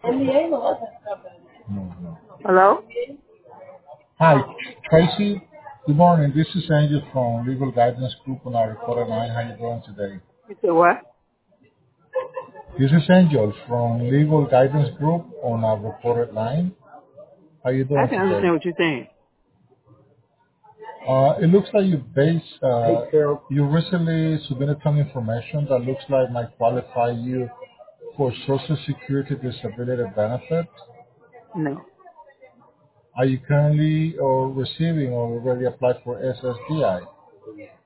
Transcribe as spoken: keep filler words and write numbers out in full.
No, no. Hello? Hi, Tracy. Good morning. This is Angel from Legal Guidance Group on our recorded line. How you doing today? You said what? This is Angel from Legal Guidance Group on our recorded line. How you I doing can today? understand what you're saying. Uh, it looks like you base, uh, you recently submitted some information that looks like might qualify you for Social Security disability benefit. No. Are you currently or receiving or already applied for S S D I?